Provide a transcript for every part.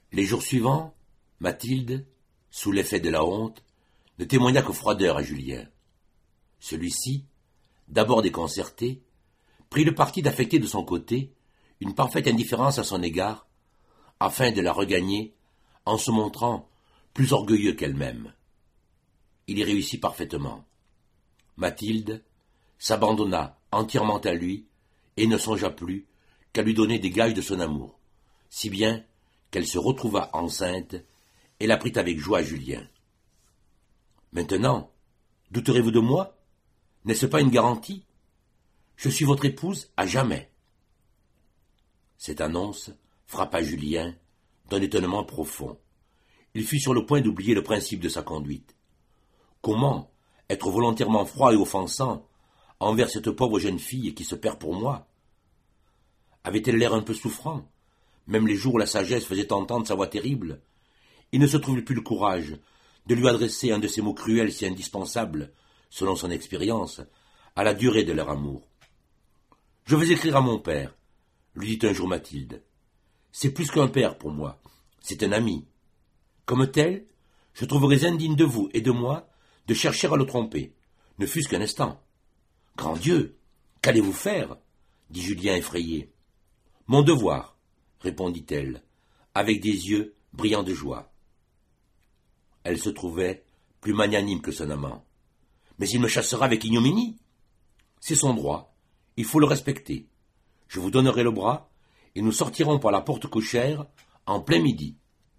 Les jours suivants, Mathilde, sous l'effet de la honte, ne témoigna que froideur à Julien. Celui-ci, d'abord déconcerté, prit le parti d'affecter de son côté une parfaite indifférence à son égard, afin de la regagner en se montrant plus orgueilleux qu'elle-même. Il y réussit parfaitement. Mathilde s'abandonna entièrement à lui et ne songea plus qu'à lui donner des gages de son amour, si bien qu'elle se retrouva enceinte et la prit avec joie à Julien. « Maintenant, douterez-vous de moi ? N'est-ce pas une garantie ? Je suis votre épouse à jamais. » Cette annonce frappa Julien d'un étonnement profond. Il fut sur le point d'oublier le principe de sa conduite. Comment être volontairement froid et offensant envers cette pauvre jeune fille qui se perd pour moi ? Avait-elle l'air un peu souffrant, même les jours où la sagesse faisait entendre sa voix terrible? Il ne se trouvait plus le courage de lui adresser un de ces mots cruels si indispensables, selon son expérience, à la durée de leur amour. « Je vais écrire à mon père, » lui dit un jour Mathilde. « C'est plus qu'un père pour moi, c'est un ami. Comme tel, je trouverais indigne de vous et de moi de chercher à le tromper, ne fût-ce qu'un instant. »« Grand Dieu, qu'allez-vous faire ?» dit Julien effrayé. « Mon devoir, » répondit-elle, avec des yeux brillants de joie. Elle se trouvait plus magnanime que son amant. « Mais il me chassera avec ignominie. » »« C'est son droit, il faut le respecter. Je vous donnerai le bras, et nous sortirons par la porte cochère en plein midi. »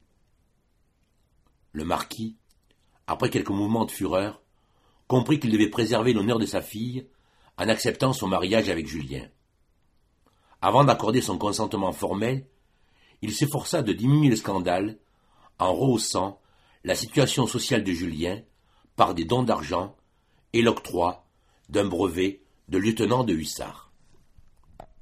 Le marquis, après quelques mouvements de fureur, comprit qu'il devait préserver l'honneur de sa fille en acceptant son mariage avec Julien. Avant d'accorder son consentement formel, il s'efforça de diminuer le scandale en rehaussant la situation sociale de Julien par des dons d'argent et l'octroi d'un brevet de lieutenant de hussards.